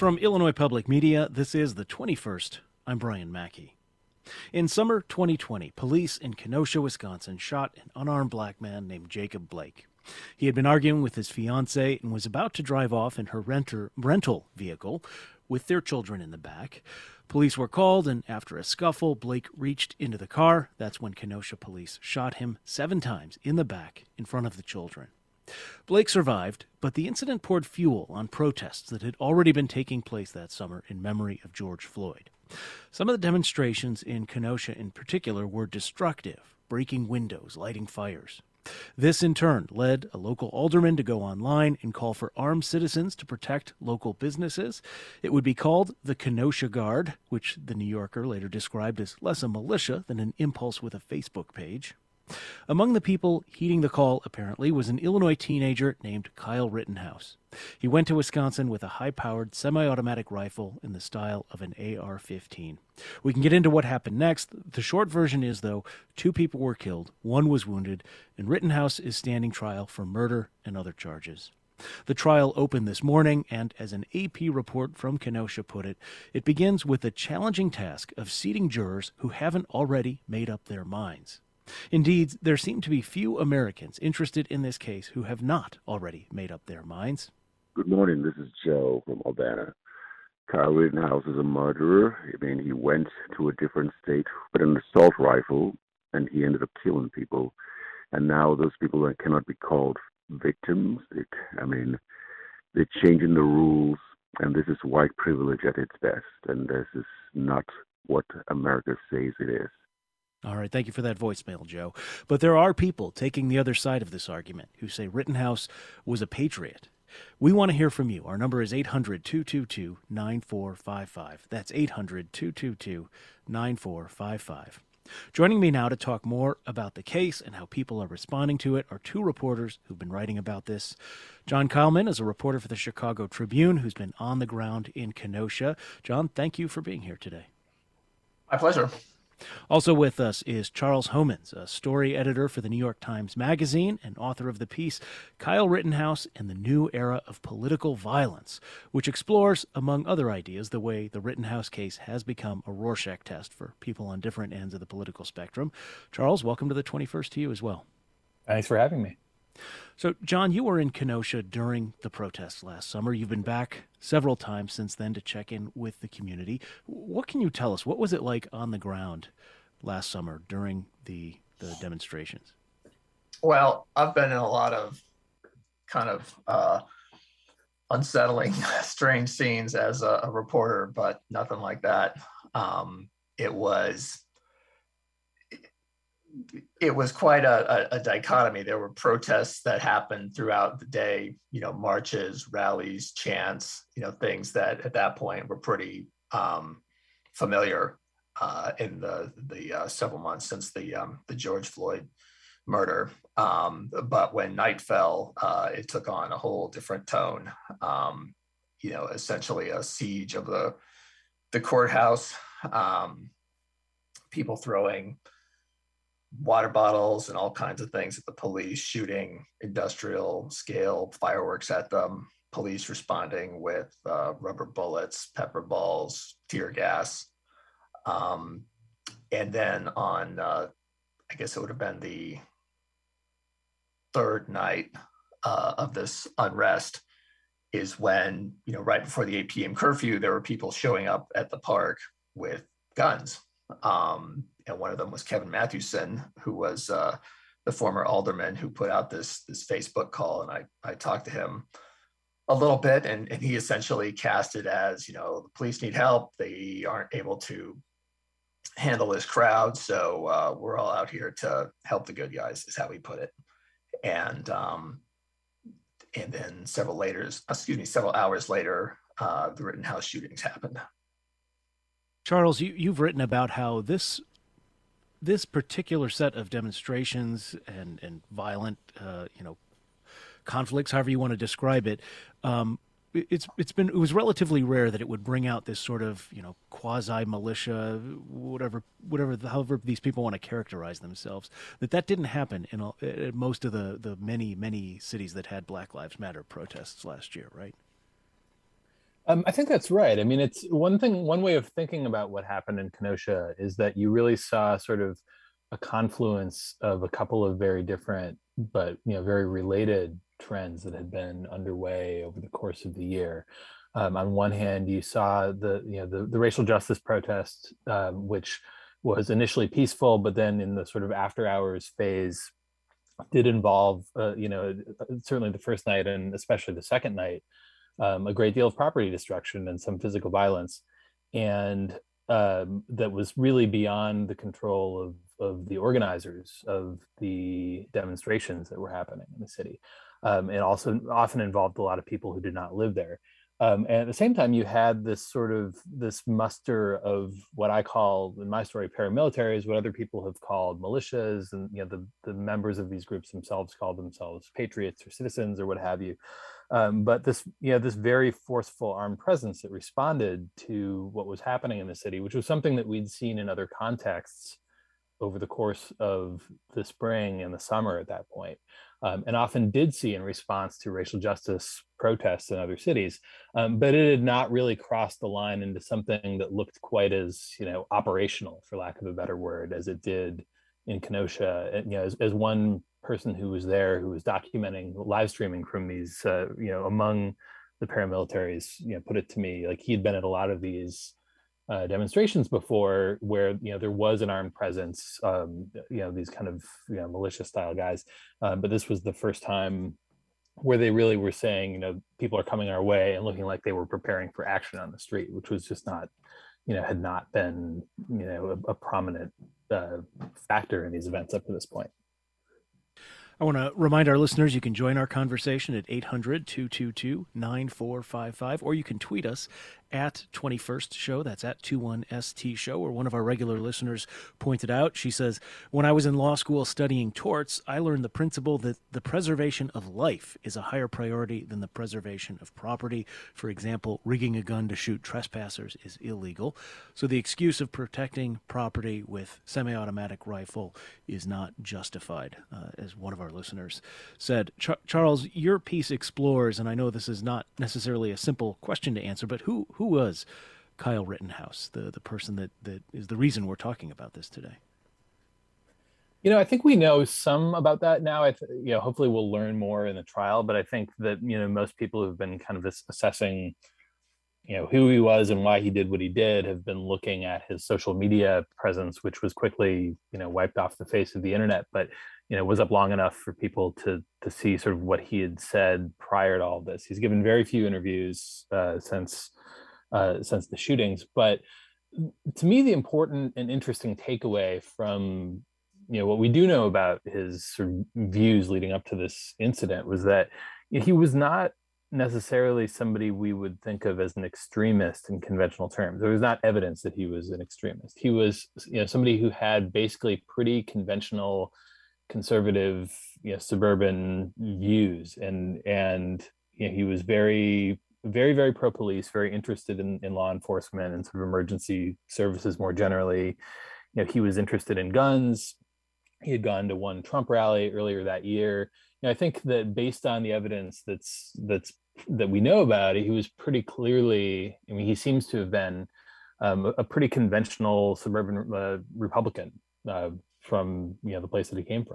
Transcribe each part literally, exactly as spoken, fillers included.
From Illinois Public Media, this is the twenty-first. I'm Brian Mackey. In summer twenty twenty, police in Kenosha, Wisconsin shot an unarmed black man named Jacob Blake. He had been arguing with his fiancée and was about to drive off in her renter, rental vehicle with their children in the back. Police were called, and after a scuffle, Blake reached into the car. That's when Kenosha police shot him seven times in the back in front of the children. Blake survived, but the incident poured fuel on protests that had already been taking place that summer in memory of George Floyd. Some of the demonstrations in Kenosha in particular were destructive, breaking windows, lighting fires. This, in turn, led a local alderman to go online and call for armed citizens to protect local businesses. It would be called the Kenosha Guard, which the New Yorker later described as less a militia than an impulse with a Facebook page. Among the people heeding the call, apparently, was an Illinois teenager named Kyle Rittenhouse. He went to Wisconsin with a high-powered semi-automatic rifle in the style of an A R fifteen. We can get into what happened next. The short version is, though, two people were killed, one was wounded, and Rittenhouse is standing trial for murder and other charges. The trial opened this morning, and as an A P report from Kenosha put it, it begins with the challenging task of seating jurors who haven't already made up their minds. Indeed, there seem to be few Americans interested in this case who have not already made up their minds. Good morning. This is Joe from Urbana. Kyle Rittenhouse is a murderer. I mean, he went to a different state with an assault rifle, and he ended up killing people. And now those people cannot be called victims. It, I mean, they're changing the rules, and this is white privilege at its best. And this is not what America says it is. All right, thank you for that voicemail, Joe. But there are people taking the other side of this argument who say Rittenhouse was a patriot. We want to hear from you. Our number is eight hundred, two two two, nine four five five. That's eight hundred, two two two, nine four five five. Joining me now to talk more about the case and how people are responding to it are two reporters who've been writing about this. John Kallman is a reporter for the Chicago Tribune who's been on the ground in Kenosha. John, thank you for being here today. My pleasure. Also with us is Charles Homans, a story editor for the New York Times Magazine and author of the piece Kyle Rittenhouse and the New Era of Political Violence, which explores, among other ideas, the way the Rittenhouse case has become a Rorschach test for people on different ends of the political spectrum. Charles, welcome to the twenty-first to you as well. Thanks for having me. So, John, you were in Kenosha during the protests last summer. You've been back several times since then to check in with the community. What can you tell us? What was it like on the ground last summer during the, the demonstrations? Well, I've been in a lot of kind of uh, unsettling, strange scenes as a, a reporter, but nothing like that. Um, it was... It was quite a, a, a dichotomy. There were protests that happened throughout the day, you know, marches, rallies, chants, you know, things that at that point were pretty um, familiar uh, in the the uh, several months since the um, the George Floyd murder. Um, but when night fell, uh, it took on a whole different tone. Um, you know, essentially a siege of the the courthouse. Um, people throwing water bottles and all kinds of things at the police, shooting industrial scale fireworks at them, police responding with uh, rubber bullets, pepper balls, tear gas. Um, and then on, uh, I guess it would have been the third night uh, of this unrest is when, you know, right before the eight p.m. curfew, there were people showing up at the park with guns. Um, and one of them was Kevin Mathewson, who was uh, the former alderman who put out this this Facebook call. And I, I talked to him a little bit, and, and he essentially cast it as, you know, the police need help. They aren't able to handle this crowd. So uh, we're all out here to help the good guys, is how he put it. And um, and then several later, excuse me, several hours later, uh, the Rittenhouse shootings happened. Charles, you, you've written about how this this particular set of demonstrations and, and violent, uh, you know, conflicts, however you want to describe it, um, it's it's been it was relatively rare that it would bring out this sort of, you know, quasi militia, whatever whatever however these people want to characterize themselves. That that didn't happen in all, in most of the the many many cities that had Black Lives Matter protests last year, right? Um, I think that's right. I mean, it's one thing, one way of thinking about what happened in Kenosha is that you really saw sort of a confluence of a couple of very different, but you know, very related trends that had been underway over the course of the year. Um, on one hand, you saw the you know the, the racial justice protest, um, which was initially peaceful, but then in the sort of after hours phase did involve, uh, you know, certainly the first night and especially the second night, um, a great deal of property destruction and some physical violence, and um, that was really beyond the control of of the organizers of the demonstrations that were happening in the city. Um, it also often involved a lot of people who did not live there. Um, and at the same time, you had this sort of this muster of what I call in my story paramilitaries, what other people have called militias, and you know the the members of these groups themselves called themselves patriots or citizens or what have you. Um, but this, you know, this very forceful armed presence that responded to what was happening in the city, which was something that we'd seen in other contexts over the course of the spring and the summer at that point, um, and often did see in response to racial justice protests in other cities. Um, but it had not really crossed the line into something that looked quite as, you know, operational, for lack of a better word, as it did in Kenosha. And, you know, as, as one person who was there, who was documenting live streaming from these, uh, you know, among the paramilitaries, you know, put it to me, like he'd been at a lot of these uh, demonstrations before where, you know, there was an armed presence, um, you know, these kind of, you know, militia style guys. Uh, but this was the first time where they really were saying, you know, people are coming our way and looking like they were preparing for action on the street, which was just not, you know, had not been, you know, a, a prominent uh, factor in these events up to this point. I want to remind our listeners you can join our conversation at eight hundred, two two two, nine four five five, or you can tweet us at twenty-first show. That's at twenty-one S T show, or one of our regular listeners pointed out. She says, when I was in law school studying torts, I learned the principle that the preservation of life is a higher priority than the preservation of property. For example, rigging a gun to shoot trespassers is illegal. So the excuse of protecting property with semi-automatic rifle is not justified, uh, as one of our listeners said. Ch- Charles, your piece explores, and I know this is not necessarily a simple question to answer, but who who was Kyle Rittenhouse, the, the person that, that is the reason we're talking about this today? You know, I think we know some about that now. I, th- you know, hopefully we'll learn more in the trial. But I think that, you know, most people who've been kind of assessing, you know, who he was and why he did what he did have been looking at his social media presence, which was quickly, you know, wiped off the face of the internet, but, you know, was up long enough for people to to see sort of what he had said prior to all of this. He's given very few interviews uh, since uh, since the shootings, but to me, the important and interesting takeaway from, you know, what we do know about his sort of views leading up to this incident was that, you know, he was not necessarily somebody we would think of as an extremist in conventional terms. There was not evidence that he was an extremist. He was, you know, somebody who had basically pretty conventional, conservative, you know, suburban views, and and you know, he was very, very, very pro-police, very interested in, in law enforcement and sort of emergency services more generally. You know, he was interested in guns. He had gone to one Trump rally earlier that year. You know, I think that based on the evidence that's that's that we know about it, he was pretty clearly, I mean, he seems to have been um, a pretty conventional suburban uh, Republican uh, from, you know, the place that he came from.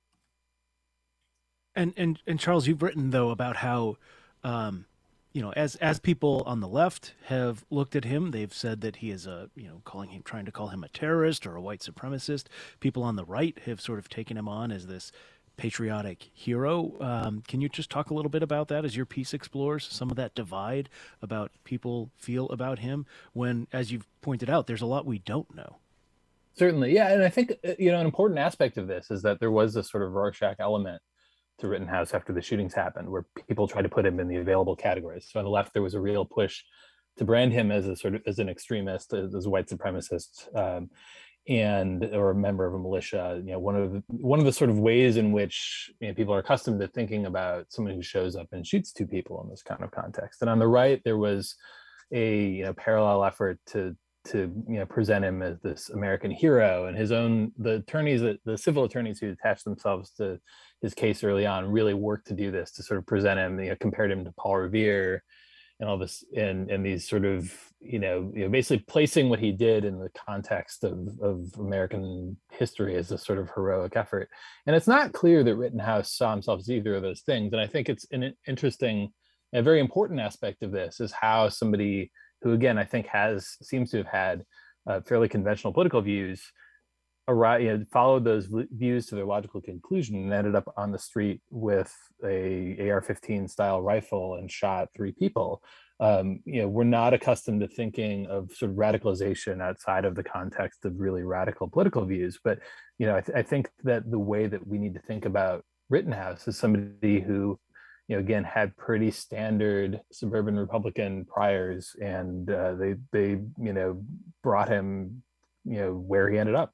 And and and Charles, you've written though about how, um, you know, as as people on the left have looked at him, they've said that he is a, you know, calling him, trying to call him a terrorist or a white supremacist. People on the right have sort of taken him on as this patriotic hero. Um, can you just talk a little bit about that as your piece explores some of that divide about people feel about him when, as you've pointed out, there's a lot we don't know? Certainly, yeah, and I think, you know, an important aspect of this is that there was this sort of Rorschach element to Rittenhouse after the shootings happened, where people tried to put him in the available categories. So on the left, there was a real push to brand him as a sort of as an extremist, as, as a white supremacist, um, and or a member of a militia. You know, one of the, one of the sort of ways in which, you know, people are accustomed to thinking about someone who shows up and shoots two people in this kind of context. And on the right, there was a, you know, parallel effort to to you know present him as this American hero, and his own the attorneys that the civil attorneys who attached themselves to his case early on really worked to do this, to sort of present him, you know, compared him to Paul Revere and all this, and and these sort of, you know, you know, basically placing what he did in the context of of American history as a sort of heroic effort. And it's not clear that Rittenhouse saw himself as either of those things. And I think it's an interesting, a very important aspect of this is how somebody who, again, I think has seems to have had uh, fairly conventional political views, arrived, you know, followed those views to their logical conclusion and ended up on the street with a A R fifteen style rifle and shot three people. Um, you know, we're not accustomed to thinking of sort of radicalization outside of the context of really radical political views. But, you know, I, th- I think that the way that we need to think about Rittenhouse is somebody who, you know, again, had pretty standard suburban Republican priors, and uh, they, they, you know, brought him, you know, where he ended up.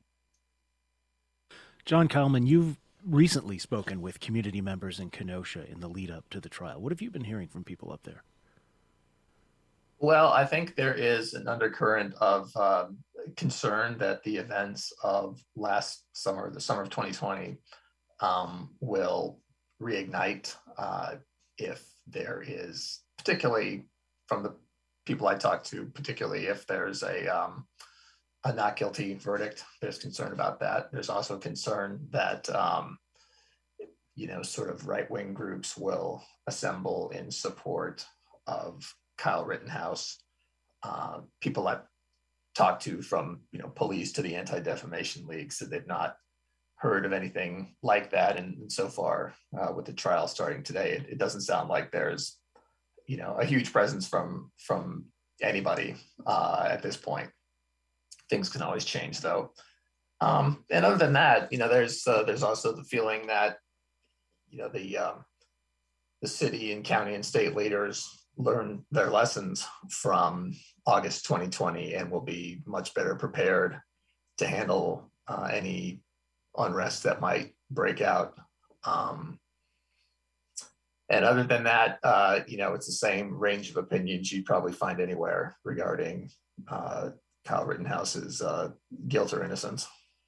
John Kallman, you've recently spoken with community members in Kenosha in the lead up to the trial. What have you been hearing from people up there? Well, I think there is an undercurrent of um, concern that the events of last summer, the summer of twenty twenty, um, will reignite uh, if there is, particularly from the people I talked to, particularly if there's a um, a not guilty verdict. There's concern about that. There's also concern that, um, you know, sort of right-wing groups will assemble in support of Kyle Rittenhouse. Uh, people I've talked to, from, you know, police to the Anti-Defamation League, said they've not heard of anything like that. And, and so far, uh, with the trial starting today, it, it doesn't sound like there's, you know, a huge presence from from anybody uh, at this point. Things can always change, though. Um, and other than that, you know, there's uh, there's also the feeling that, you know, the um, the city and county and state leaders learn their lessons from August twenty twenty and will be much better prepared to handle uh, any unrest that might break out. Um, and other than that, uh, you know, it's the same range of opinions you'd probably find anywhere regarding uh, Kyle Rittenhouse's uh, guilt or innocence.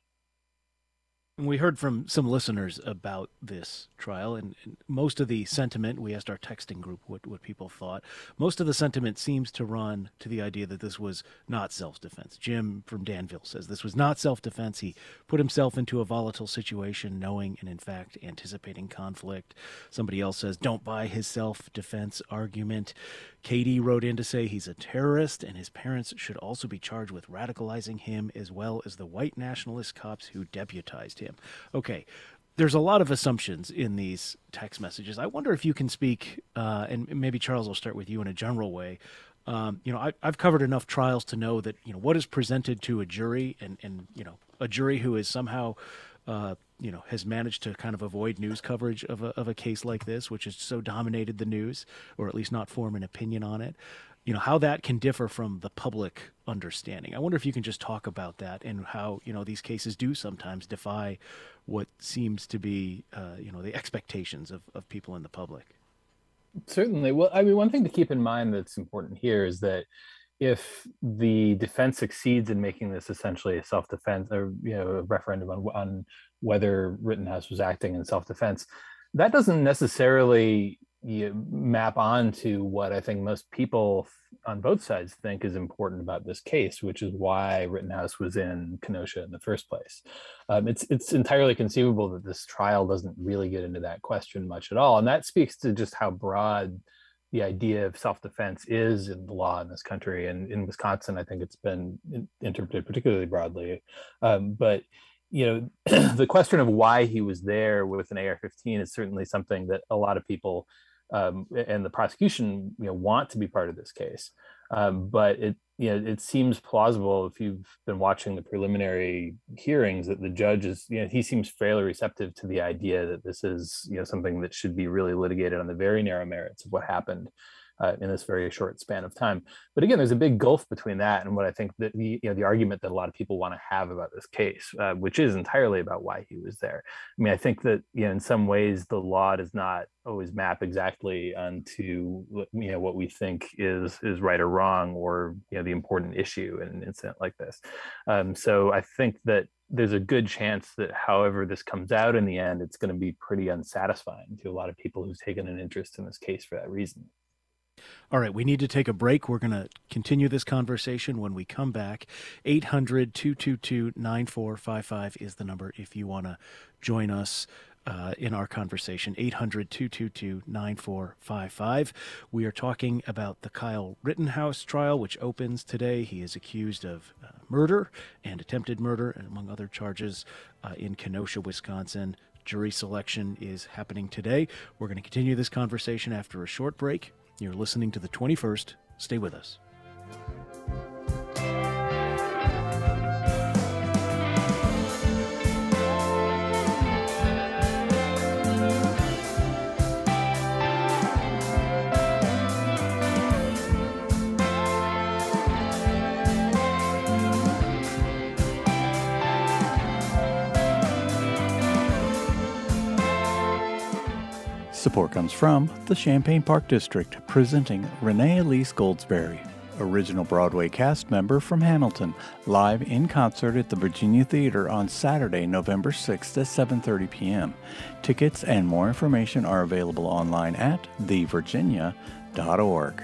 We heard from some listeners about this trial, and, and most of the sentiment, we asked our texting group what, what people thought. Most of the sentiment seems to run to the idea that this was not self-defense. Jim from Danville says this was not self-defense. He put himself into a volatile situation, knowing and in fact anticipating conflict. Somebody else says, don't buy his self-defense argument. Katie wrote in to say he's a terrorist and his parents should also be charged with radicalizing him, as well as the white nationalist cops who deputized him. Okay, there's a lot of assumptions in these text messages. I wonder if you can speak, uh, and maybe Charles will start with you in a general way. Um, you know, I, I've covered enough trials to know that, you know, what is presented to a jury, and, and you know, a jury who is somehow uh, you know, has managed to kind of avoid news coverage of a, of a case like this, which has so dominated the news, or at least not form an opinion on it, you know, how that can differ from the public understanding. I wonder if you can just talk about that and how, you know, these cases do sometimes defy what seems to be, uh, you know, the expectations of, of people in the public. Certainly. Well, I mean, one thing to keep in mind that's important here is that if the defense succeeds in making this essentially a self-defense, or, you know, a referendum on, on whether Rittenhouse was acting in self-defense, that doesn't necessarily, you know, map onto what I think most people on both sides think is important about this case, which is why Rittenhouse was in Kenosha in the first place. Um, it's it's entirely conceivable that this trial doesn't really get into that question much at all, and that speaks to just how broad the idea of self-defense is in the law in this country. And in Wisconsin, I think it's been interpreted particularly broadly. Um, but, you know, the question of why he was there with an A R fifteen is certainly something that a lot of people um, and the prosecution, you know, want to be part of this case. Um, but it, you know, it seems plausible, if you've been watching the preliminary hearings, that the judge is, you know, he seems fairly receptive to the idea that this is, you know, something that should be really litigated on the very narrow merits of what happened uh, in this very short span of time. But again, there's a big gulf between that and what I think that the, you know, the argument that a lot of people want to have about this case, uh, which is entirely about why he was there. I mean, I think that, you know, in some ways the law does not always map exactly onto, you know, what we think is is right or wrong, or, you know, the important issue in an incident like this. Um, so I think that there's a good chance that however this comes out in the end, it's going to be pretty unsatisfying to a lot of people who've taken an interest in this case for that reason. All right, we need to take a break. We're going to continue this conversation when we come back. eight hundred, two two two, nine four five five is the number if you want to join us uh, in our conversation. eight hundred, two two two, nine four five five. We are talking about the Kyle Rittenhouse trial, which opens today. He is accused of uh, murder and attempted murder, and among other charges, uh, in Kenosha, Wisconsin. Jury selection is happening today. We're going to continue this conversation after a short break. You're listening to the twenty-first. Stay with us. Support comes from the Champaign Park District, presenting Renee Elise Goldsberry, original Broadway cast member from Hamilton, live in concert at the Virginia Theater on Saturday, November sixth at seven thirty p.m. Tickets and more information are available online at the virginia dot org.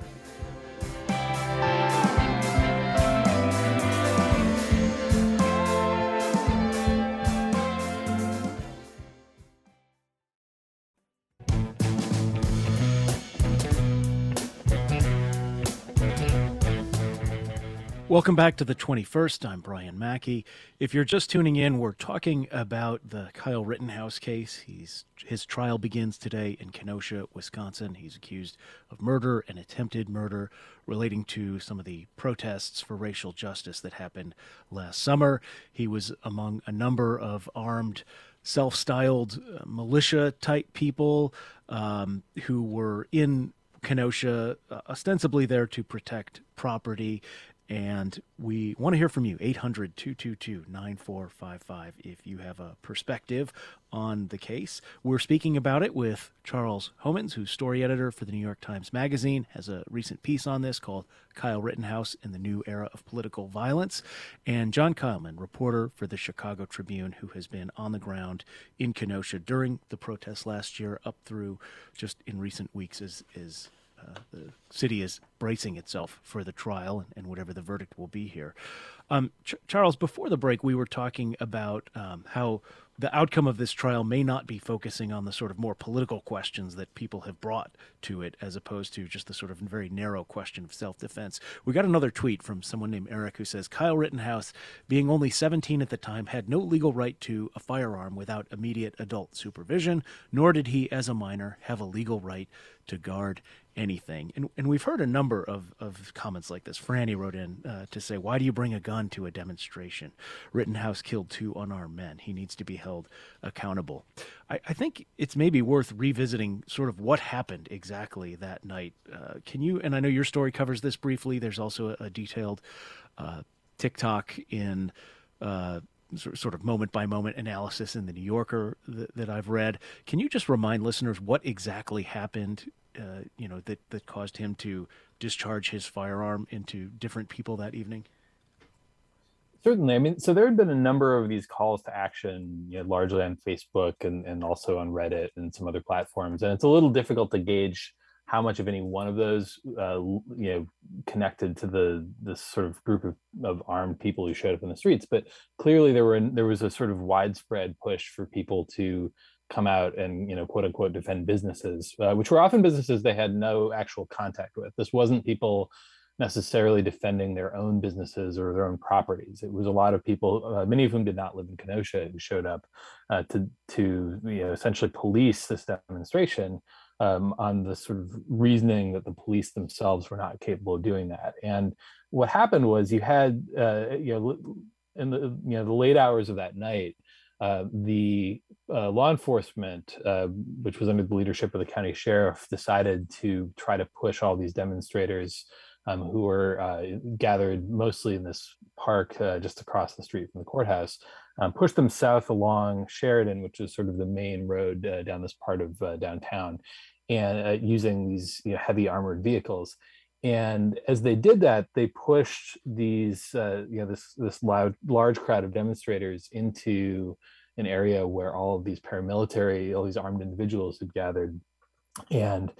Welcome back to the twenty-first. I'm Brian Mackey. If you're just tuning in, we're talking about the Kyle Rittenhouse case. He's his trial begins today in Kenosha, Wisconsin. He's accused of murder and attempted murder relating to some of the protests for racial justice that happened last summer. He was among a number of armed, self-styled uh, militia-type people um, who were in Kenosha, uh, ostensibly there to protect property. And we want to hear from you, eight hundred, two two two, nine four five five, if you have a perspective on the case. We're speaking about it with Charles Homans, who's story editor for the New York Times Magazine, has a recent piece on this called Kyle Rittenhouse in the New Era of Political Violence, and John Kyleman, reporter for the Chicago Tribune, who has been on the ground in Kenosha during the protests last year up through just in recent weeks as is Uh, the city is bracing itself for the trial and, and whatever the verdict will be here. Um, Ch- Charles, before the break, we were talking about um, how the outcome of this trial may not be focusing on the sort of more political questions that people have brought to it, as opposed to just the sort of very narrow question of self-defense. We got another tweet from someone named Eric who says, Kyle Rittenhouse, being only seventeen at the time, had no legal right to a firearm without immediate adult supervision, nor did he, as a minor, have a legal right to guard anything. And and we've heard a number of, of comments like this. Franny wrote in uh, to say, why do you bring a gun to a demonstration? Rittenhouse killed two unarmed men. He needs to be held accountable. I, I think it's maybe worth revisiting sort of what happened exactly that night. Uh, can you, and I know your story covers this briefly, there's also a, a detailed uh, TikTok in uh, sort of moment-by-moment analysis in the New Yorker that, that I've read. Can you just remind listeners what exactly happened, uh, you know, that, that caused him to discharge his firearm into different people that evening? Certainly. I mean, so there had been a number of these calls to action, you know, largely on Facebook and, and also on Reddit and some other platforms. And it's a little difficult to gauge how much of any one of those, uh, you know, connected to the this sort of group of, of armed people who showed up in the streets. But clearly there were there was a sort of widespread push for people to come out and, you know, quote unquote, defend businesses, uh, which were often businesses they had no actual contact with. This wasn't people necessarily defending their own businesses or their own properties. It was a lot of people, uh, many of whom did not live in Kenosha, who showed up uh, to to you know, essentially police this demonstration. Um, on the sort of reasoning that the police themselves were not capable of doing that. And what happened was you had, uh, you know, in the you know the late hours of that night, uh, the uh, law enforcement, uh, which was under the leadership of the county sheriff, decided to try to push all these demonstrators um, who were uh, gathered mostly in this park uh, just across the street from the courthouse, um, push them south along Sheridan, which is sort of the main road uh, down this part of uh, downtown, and uh, using these you know, heavy armored vehicles. And as they did that, they pushed these, uh, you know, this this loud, large crowd of demonstrators into an area where all of these paramilitary, all these armed individuals had gathered. And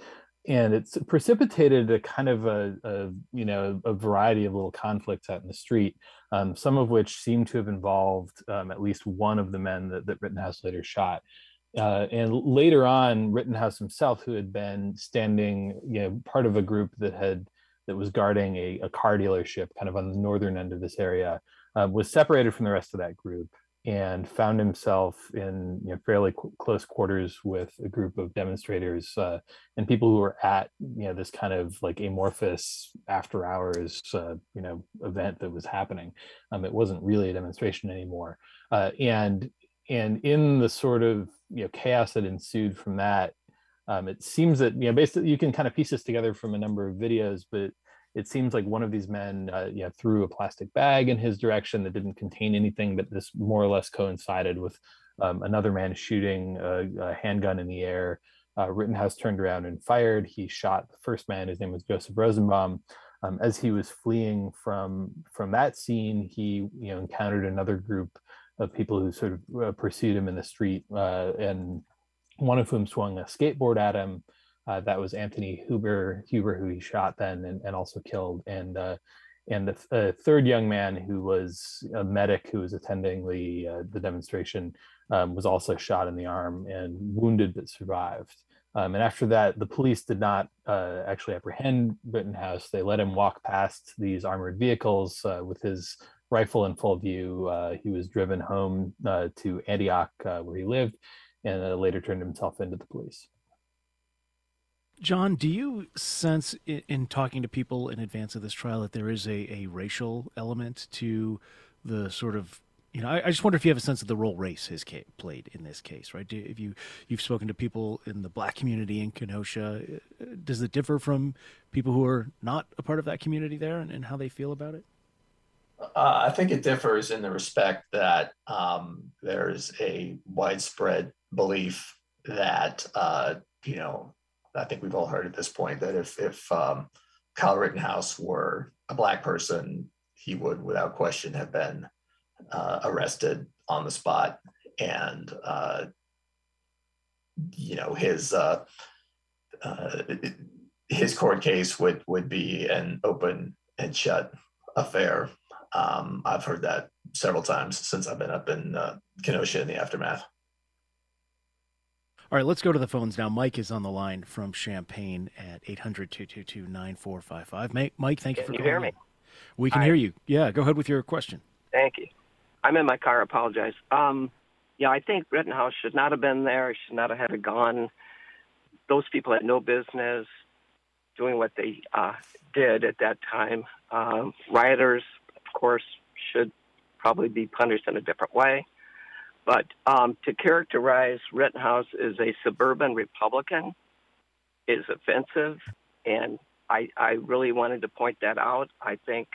and it's precipitated a kind of a, a you know a variety of little conflicts out in the street, um, some of which seem to have involved um, at least one of the men that, that Rittenhouse later shot. Uh, and later on, Rittenhouse himself, who had been standing, you know, part of a group that had that was guarding a, a car dealership, kind of on the northern end of this area, uh, was separated from the rest of that group and found himself in, you know, fairly qu- close quarters with a group of demonstrators uh, and people who were at, you know, this kind of like amorphous after hours, uh, you know, event that was happening. Um, it wasn't really a demonstration anymore, uh, and and in the sort of, you know, chaos that ensued from that, um, it seems that, you know, basically you can kind of piece this together from a number of videos, but it seems like one of these men, uh, you know, threw a plastic bag in his direction that didn't contain anything, but this more or less coincided with um, another man shooting a, a handgun in the air. Uh, Rittenhouse turned around and fired. He shot the first man. His name was Joseph Rosenbaum. Um, as he was fleeing from from that scene, he, you know, encountered another group of people who sort of uh, pursued him in the street, uh, and one of whom swung a skateboard at him. Uh, that was Anthony Huber, Huber, who he shot then and, and also killed. And uh, and the th- uh, third young man, who was a medic who was attending the uh, the demonstration, um, was also shot in the arm and wounded but survived. Um, and after that, the police did not uh, actually apprehend Rittenhouse. They let him walk past these armored vehicles uh, with his rifle in full view. Uh, he was driven home uh, to Antioch, uh, where he lived, and uh, later turned himself into the police. John, do you sense in, in talking to people in advance of this trial that there is a, a racial element to the sort of, you know, I, I just wonder if you have a sense of the role race has ca- played in this case, right? Do, if you, you've spoken to people in the Black community in Kenosha, does it differ from people who are not a part of that community there and, and how they feel about it? Uh, I think it differs in the respect that um, there's a widespread belief that, uh, you know, I think we've all heard at this point that if, if um, Kyle Rittenhouse were a Black person, he would, without question, have been uh, arrested on the spot. And, uh, you know, his uh, uh, his court case would, would be an open and shut affair. Um, I've heard that several times since I've been up in uh, Kenosha in the aftermath. All right, let's go to the phones now. Mike is on the line from Champaign at eight hundred, two two two, nine four five five. Mike, thank you for calling. Can you hear me? We can Hi. hear you. Yeah, go ahead with your question. Thank you. I'm in my car. I apologize. Um, yeah, I think Rittenhouse should not have been there. He should not have had a gun. Those people had no business doing what they uh, did at that time. Um, rioters, of course, should probably be punished in a different way. But um, to characterize Rittenhouse as a suburban Republican is offensive, and I, I really wanted to point that out. I think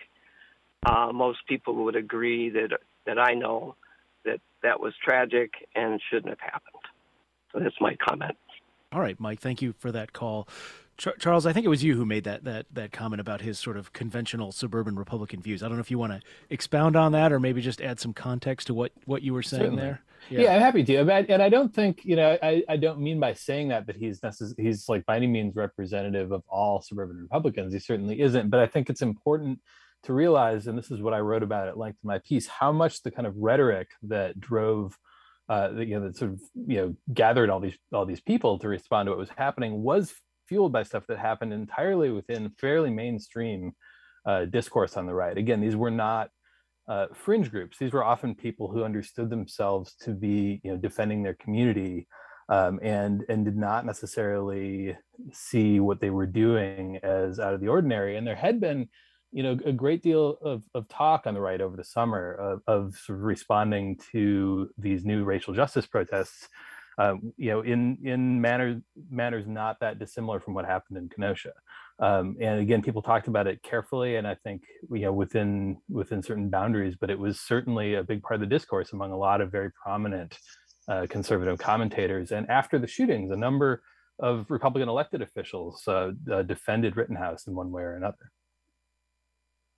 uh, most people would agree that that I know that that was tragic and shouldn't have happened. So that's my comment. All right, Mike, thank you for that call. Ch- Charles, I think it was you who made that, that that comment about his sort of conventional suburban Republican views. I don't know if you want to expound on that or maybe just add some context to what, what you were saying Certainly. there. Yeah. yeah, I'm happy to. And I don't think, you know, I, I don't mean by saying that that he's necess- he's like by any means representative of all suburban Republicans. He certainly isn't. But I think it's important to realize, and this is what I wrote about at length in my piece, how much the kind of rhetoric that drove Uh, you know, that sort of, you know, gathered all these all these people to respond to what was happening was fueled by stuff that happened entirely within fairly mainstream uh, discourse on the right. Again, these were not uh, fringe groups. These were often people who understood themselves to be, you know, defending their community, um, and and did not necessarily see what they were doing as out of the ordinary. And there had been, you know, a great deal of, of talk on the right over the summer of, of sort of responding to these new racial justice protests, um, you know, in in manners manners not that dissimilar from what happened in Kenosha. Um, and again, people talked about it carefully, and I think, you know, within within certain boundaries. But it was certainly a big part of the discourse among a lot of very prominent uh, conservative commentators. And after the shootings, a number of Republican elected officials uh, uh, defended Rittenhouse in one way or another.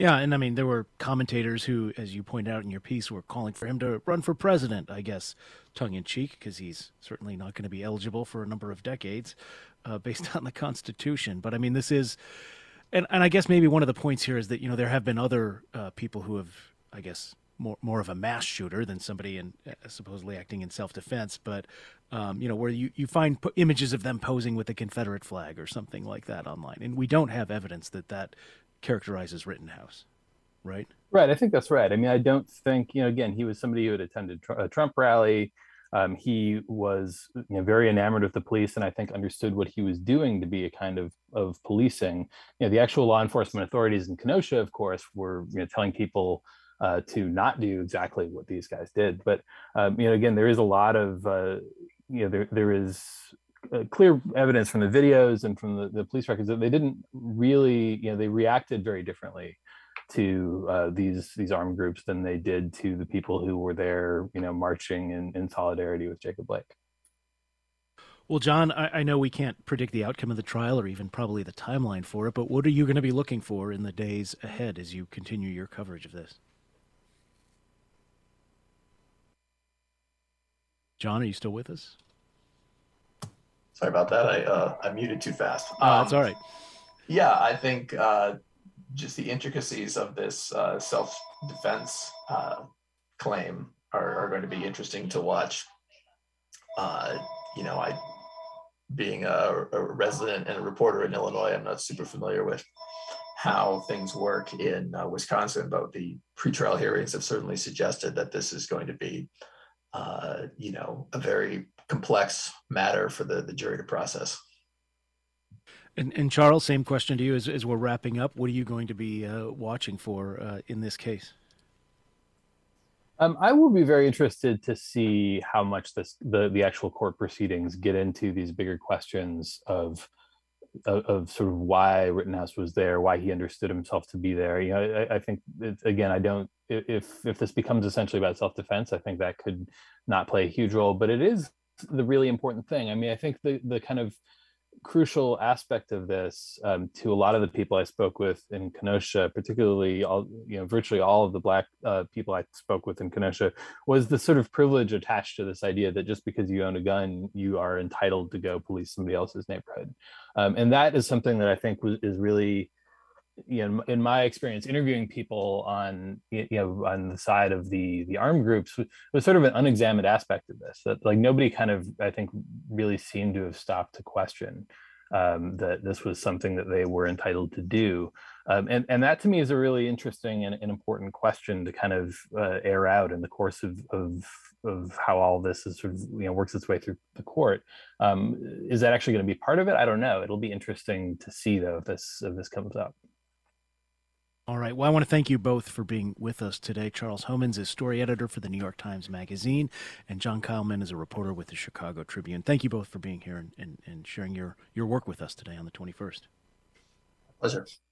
Yeah, and I mean, there were commentators who, as you point out in your piece, were calling for him to run for president, I guess, tongue-in-cheek, because he's certainly not going to be eligible for a number of decades uh, based on the Constitution. But I mean, this is, and, and I guess maybe one of the points here is that, you know, there have been other uh, people who have, I guess, more more of a mass shooter than somebody in uh, supposedly acting in self-defense, but, um, you know, where you, you find po- images of them posing with the Confederate flag or something like that online. And we don't have evidence that that characterizes Rittenhouse, right? Right. I think that's right. I mean, I don't think, you know, again, he was somebody who had attended a Trump rally. Um, he was, you know, very enamored with the police, and I think understood what he was doing to be a kind of of policing. You know, the actual law enforcement authorities in Kenosha, of course, were, you know, telling people uh, to not do exactly what these guys did. But um, you know, again, there is a lot of, uh, you know, there there is Uh, clear evidence from the videos and from the, the police records that they didn't really, you know, they reacted very differently to uh, these these armed groups than they did to the people who were there, you know, marching in, in solidarity with Jacob Blake. Well, John, I, I know we can't predict the outcome of the trial or even probably the timeline for it, but what are you going to be looking for in the days ahead as you continue your coverage of this? John, are you still with us? Sorry about that. I uh, I muted too fast. Oh, that's um, all right. Yeah, I think uh, just the intricacies of this uh, self-defense uh, claim are, are going to be interesting to watch. Uh, you know, I, being a, a resident and a reporter in Illinois, I'm not super familiar with how things work in uh, Wisconsin, but the pretrial hearings have certainly suggested that this is going to be, uh, you know, a very complex matter for the, the jury to process. And, and Charles, same question to you as, as we're wrapping up. What are you going to be uh, watching for uh, in this case? Um, I will be very interested to see how much this the, the actual court proceedings get into these bigger questions of, of of sort of why Rittenhouse was there, why he understood himself to be there. You know, I, I think it's, again, I don't. If if this becomes essentially about self-defense, I think that could not play a huge role. But it is the really important thing. I mean, I think the the kind of crucial aspect of this um, to a lot of the people I spoke with in Kenosha, particularly all, you know, virtually all of the Black uh, people I spoke with in Kenosha, was the sort of privilege attached to this idea that just because you own a gun, you are entitled to go police somebody else's neighborhood. Um, and that is something that I think was, is really, you know, in my experience interviewing people on, you know, on the side of the the armed groups was sort of an unexamined aspect of this, that like nobody kind of, I think, really seemed to have stopped to question um, that this was something that they were entitled to do. Um, and, and that to me is a really interesting and, and important question to kind of uh, air out in the course of, of, of how all this is sort of, you know, works its way through the court. Um, is that actually going to be part of it? I don't know. It'll be interesting to see, though, if this, if this comes up. All right. Well, I want to thank you both for being with us today. Charles Homans is story editor for the New York Times Magazine, and John Kyleman is a reporter with the Chicago Tribune. Thank you both for being here and, and, and sharing your, your work with us today on the twenty-first. Pleasure.